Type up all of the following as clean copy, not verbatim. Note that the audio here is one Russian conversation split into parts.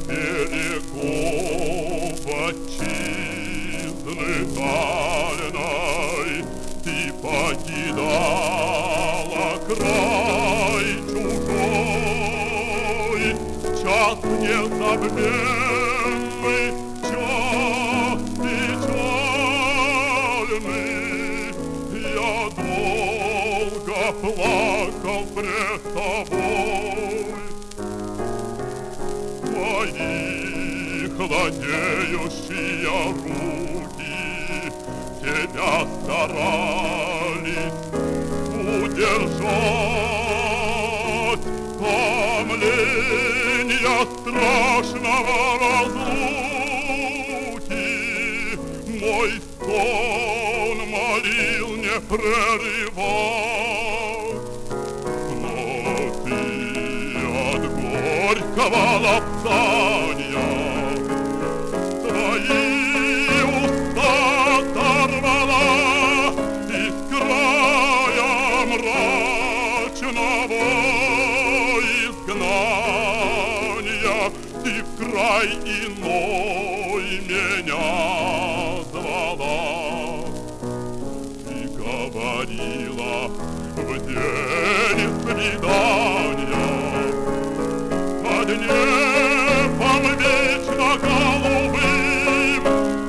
берегов отчизны дальной ты покидала край чужой, час незабвенный, час печальный. Я долго плакал пред тобой. Твои хладеющие руки тебя старались удержать томления страшного разлуки. Мой сон молил не прерывать, но ты от горького лаптания твои уста оторвала из края мрачного изгнания. Ты в край иной меня звала. Ты говорила в день свидания о дне вечно голубым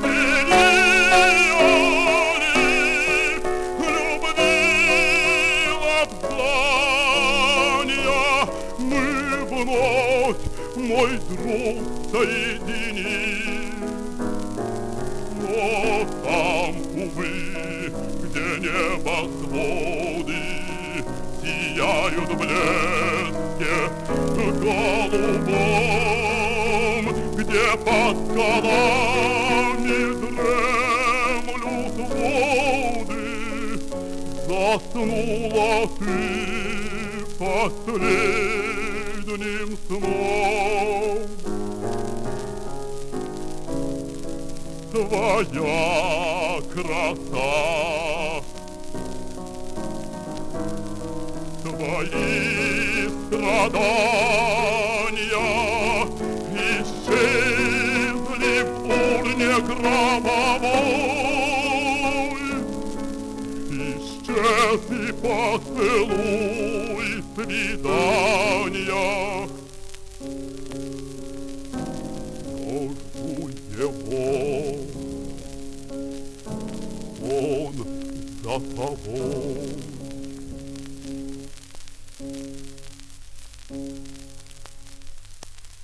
синеоне любви лаптания. Мы вновь, мой друг, соединим, но там, увы, где небосводы сияют в блеске голубом, где под скалами дремлют воды, заснула ты последним сном. Твоя краса, твои страдания исчезли в урне гробовой. Исчез и поцелуй свидания. Но жду его, он за тобой.